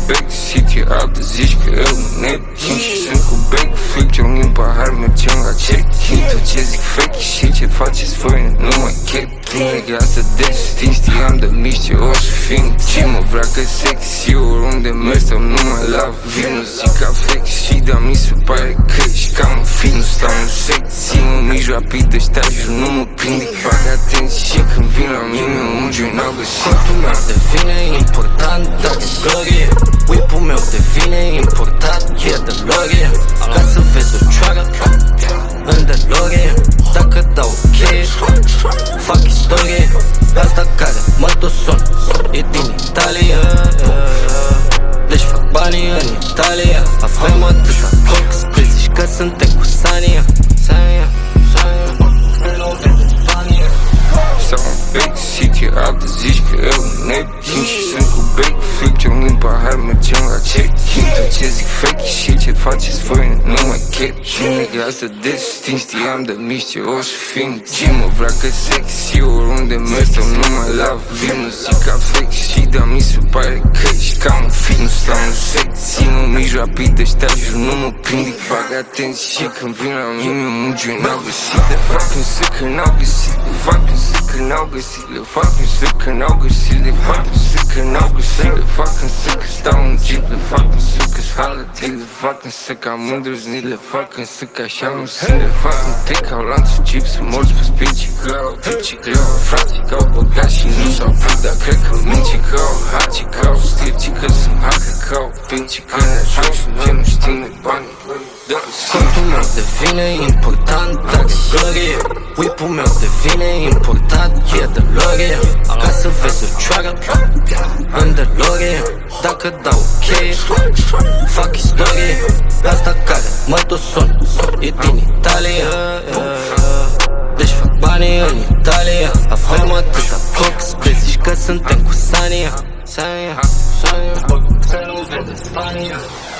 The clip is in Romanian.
backseat, e altă zici că eu mă nebun și sunt cu bec fake, joc în pahar, mergem la check-in. Tot ce zic fake și ce faceți voi nu mai chep. Nigga, asta destin, știam de mici ce o să fim. Ce mă vrea că sexy, oriunde merg stau numai la vin. Nu zic ca flexi, dar mi se pare că ești cam un film. Nu stau în secții, mă mici rapid, ăștia jur, nu mă prind. Fac atenție și când vin la mine, un joint n-au găsit. Corpul meu devine important, dar de glorie. Whip-ul meu devine important, e de lorie. Ca să vezi o cioară în delorie. Dacă dau o cheie, fac istorie. Asta care mă toson e din Italia. Deci fac banii în Italia. Avem atâta cox, zici că suntem cu Sania. Stau în backseat, e altă zici că eu nebun și sunt cu bec fake, joc în pahar, mergem la check-in. Tot ce zic fake și ce faceți voi nu mai chep. Nigga, asta destin, știam de mici ce o să fim. Ce mă vrea că sexy, oriunde merg stau numai la vin. Nu zic ca flexi, dar mi se pare că ești cam un film. Nu stau în secții, mă mici rapid, ăștia jur, nu mă prind. Fac atenție și când vin la mine, un joint n-au găsit. Le fac un sec că n-au găsit, le fac un sec că n-au găsit, le fac un sec că n-au găsit, le fac un sec că n-au găsit, le fac un sec că stau în jeep, le fac un sec că-s holiday, le fac un sec că am îndrăznit, le fac un sec că așa nu sunt, le fac un trec ca au lanțul jeep, să morți pe spici, că au pici, greu, frate, că au băgat și nu s-au vrut, dar cred că minci, că au haci, că au stirci, că sunt hacă, că au pinci, că ne joc și noi nu știm de bani. Corpul meu devine important, dar de glorie. Whip-ul meu devine important, e de lorie. Ca să vezi o cioară în delorie. Dacă dau o cheie, fac istorie. Asta care mă toson e din Italia. Deci fac banii în Italia. Avem atâta cox, zici că suntem cu Sania. Bă, să nu vede Spania.